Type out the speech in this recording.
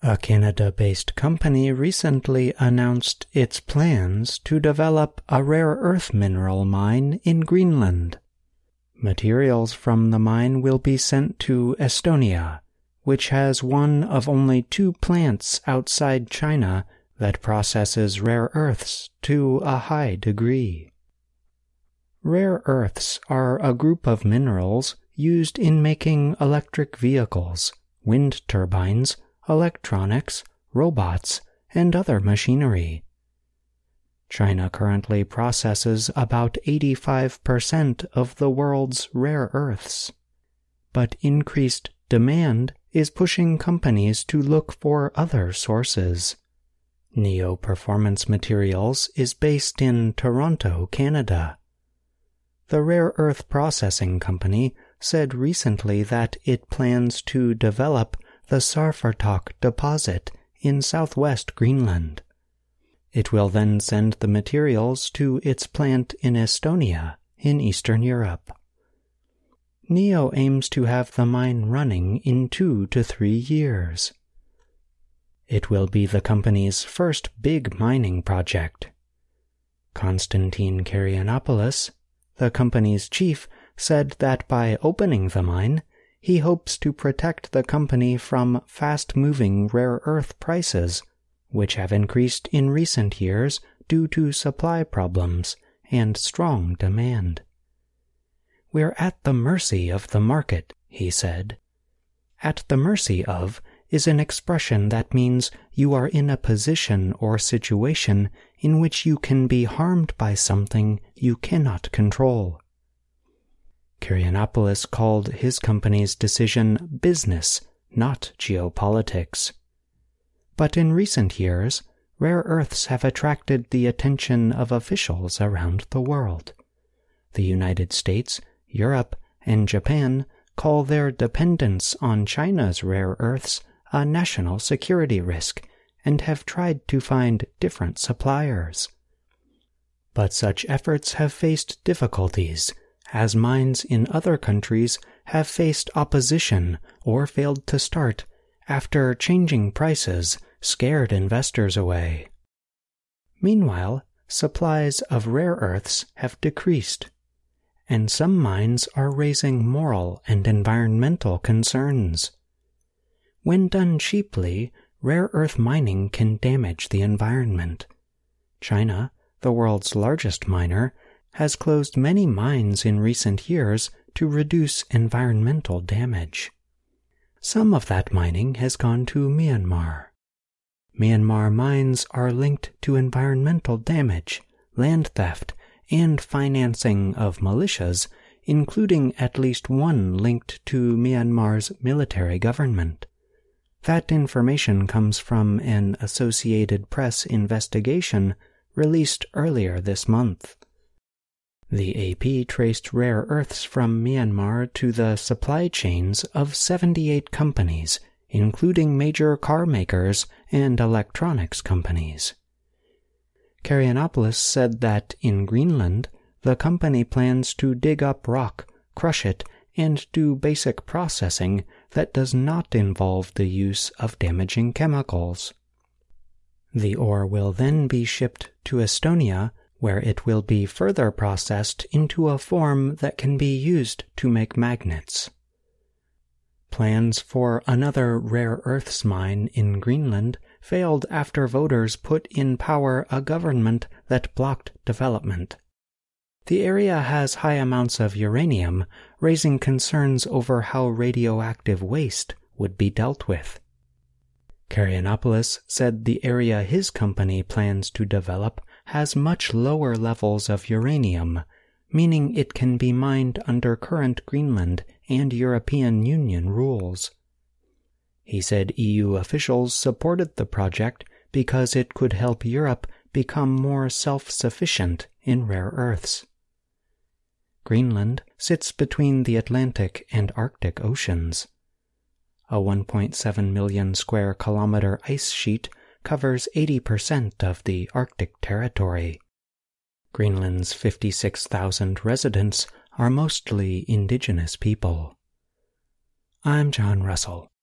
A Canada-based company recently announced its plans to develop a rare earth mineral mine in Greenland. Materials from the mine will be sent to Estonia, which has one of only 2 plants outside China that processes rare earths to a high degree. Rare earths are a group of minerals used in making electric vehicles, wind turbines, electronics, robots, and other machinery. China currently processes about 85% of the world's rare earths, but increased demand is pushing companies to look for other sources. Neo Performance Materials is based in Toronto, Canada. The rare earth processing company said recently that it plans to develop the Sarfartok deposit in southwest Greenland. It will then send the materials to its plant in Estonia, in Eastern Europe. Neo aims to have the mine running in 2 to 3 years. It will be the company's first big mining project. Konstantin Karyanopoulos, the company's chief, said that by opening the mine, he hopes to protect the company from fast-moving rare earth prices, which have increased in recent years due to supply problems and strong demand. "We're at the mercy of the market," he said. "At the mercy of" is an expression that means you are in a position or situation in which you can be harmed by something you cannot control. Karyanopoulos called his company's decision business, not geopolitics. But in recent years, rare earths have attracted the attention of officials around the world. The United States, Europe, and Japan call their dependence on China's rare earths a national security risk and have tried to find different suppliers. But such efforts have faced difficulties, as mines in other countries have faced opposition or failed to start after changing prices scared investors away. Meanwhile, supplies of rare earths have decreased, and some mines are raising moral and environmental concerns. When done cheaply, rare earth mining can damage the environment. China, the world's largest miner, has closed many mines in recent years to reduce environmental damage. Some of that mining has gone to Myanmar. Myanmar mines are linked to environmental damage, land theft, and financing of militias, including at least one linked to Myanmar's military government. That information comes from an Associated Press investigation released earlier this month. The AP traced rare earths from Myanmar to the supply chains of 78 companies, including major car makers and electronics companies. Karyanopoulos said that in Greenland, the company plans to dig up rock, crush it, and do basic processing that does not involve the use of damaging chemicals. The ore will then be shipped to Estonia, where it will be further processed into a form that can be used to make magnets. Plans for another rare earths mine in Greenland failed after voters put in power a government that blocked development. The area has high amounts of uranium, raising concerns over how radioactive waste would be dealt with. Karyanopoulos said the area his company plans to develop has much lower levels of uranium, meaning it can be mined under current Greenland and European Union rules. He said EU officials supported the project because it could help Europe become more self-sufficient in rare earths. Greenland sits between the Atlantic and Arctic Oceans. A 1.7 million square kilometer ice sheet covers 80% of the Arctic territory. Greenland's 56,000 residents are mostly indigenous people. I'm John Russell.